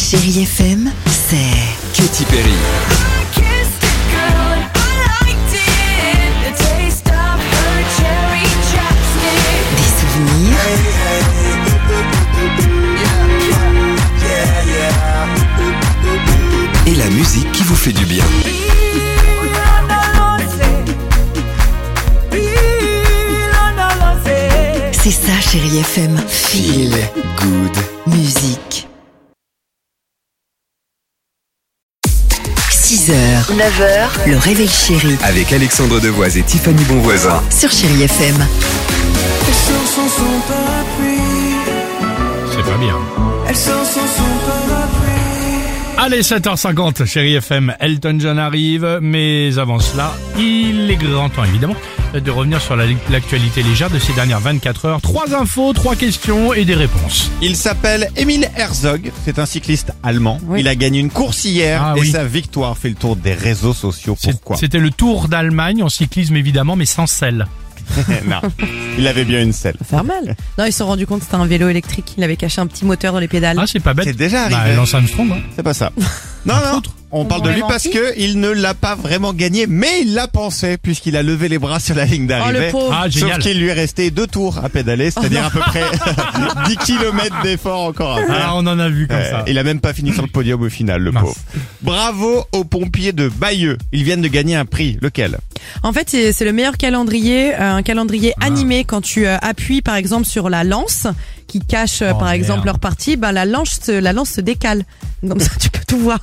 Chérie FM, c'est Katy Perry. des souvenirs, Et la musique qui vous fait du bien. c'est ça Chérie FM, feel Good. musique. 6h, 9h, le réveil chéri Avec Alexandre Devoise et Tiffany Bonvoisin. sur Chérie FM. C'est pas bien. Allez, 7h50, Chérie FM, Elton John arrive, mais avant cela, il est grand temps évidemment de revenir sur l'actualité légère de ces dernières 24 heures. 3 infos, 3 questions et des réponses. Il s'appelle Emil Herzog, c'est un cycliste allemand. Oui. Il a gagné une course hier Ah et oui. sa victoire fait le tour des réseaux sociaux. Pourquoi? C'était le Tour d'Allemagne en cyclisme évidemment, mais sans selle. Non, il avait bien une selle. Faire mal. Non, ils se sont rendus compte que c'était un vélo électrique. Il avait caché un petit moteur dans les pédales. Ah, c'est pas bête. C'est déjà arrivé. Bah, Lance Armstrong, hein. C'est pas ça. Non, non, on parle de lui parce que il ne l'a pas vraiment gagné, mais il l'a pensé puisqu'il a levé les bras sur la ligne d'arrivée. le pauvre. Ah, Sauf génial. qu'il lui est resté 2 tours à pédaler, c'est-à-dire à peu près 10 km d'effort encore à faire. Ah, on en a vu comme ça. Il a même pas fini sur le podium au final, le Mince. pauvre. Bravo aux pompiers de Bayeux. Ils viennent de gagner un prix. Lequel? En fait, c'est le meilleur calendrier, un calendrier animé quand tu appuies par exemple sur la lance qui cache par merde. exemple leur partie, ben la lance se décale. Comme ça, tu peux tout voir.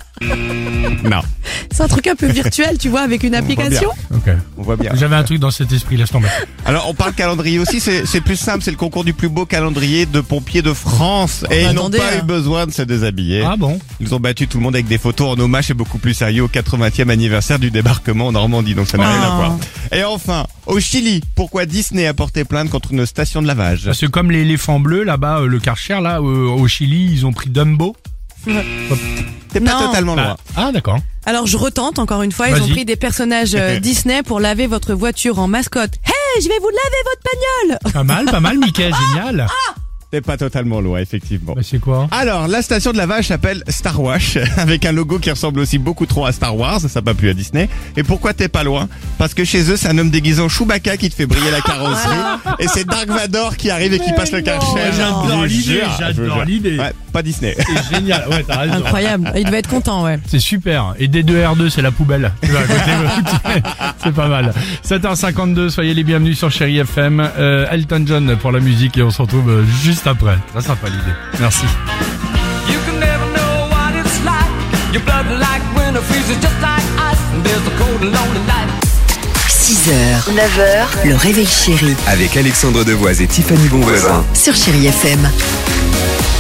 Non, C'est un truc un peu virtuel, tu vois, avec une application. Ok. on voit bien. J'avais un truc dans cet esprit, laisse tomber. Alors on parle calendrier aussi, c'est plus simple, c'est le concours du plus beau calendrier de pompiers de France. Et ils n'ont attendez, pas hein. eu besoin de se déshabiller. Ah bon? Ils ont battu tout le monde avec des photos en hommage et beaucoup plus sérieux au 80e anniversaire du débarquement en Normandie, donc ça n'a rien à Ah. voir. Et enfin, au Chili, pourquoi Disney a porté plainte contre une station de lavage? Parce que comme l'éléphant bleu là-bas, le Karcher là, au Chili, ils ont pris Dumbo. T'es pas Non. totalement loin. Ah d'accord. Alors je retente encore une fois, ils ont Vas-y. pris des personnages Disney pour laver votre voiture en mascotte. Hey, je vais vous laver votre bagnole. Pas mal, Mickey, génial. T'es pas totalement loin, effectivement. Bah c'est quoi? Alors, la station de lavage s'appelle Star Wash, avec un logo qui ressemble aussi beaucoup trop à Star Wars, ça pas plu à Disney. Et pourquoi t'es pas loin? Parce que chez eux, c'est un homme déguisé en Chewbacca qui te fait briller la carrosserie, et c'est Dark Vador qui arrive et qui passe le Karcher. J'adore Je vous l'idée, jure, je vous j'adore jure. l'idée. Ouais, pas Disney. C'est génial, ouais, t'as raison. Incroyable. Il devait être content, ouais. C'est super. Et D2R2, c'est la poubelle. Tu vois, à côté, c'est pas mal. 7h52, soyez les bienvenus sur Chérie FM. Elton John pour la musique et on se retrouve juste après. Ça sera pas l'idée. Merci. You can never know what it's like. Your blood like winter freezes just like ice. And there's a cold and lonely night. 6h, 9h, le réveil chéri Avec Alexandre Devoise et Tiffany Bonvoisin. sur Chérie FM.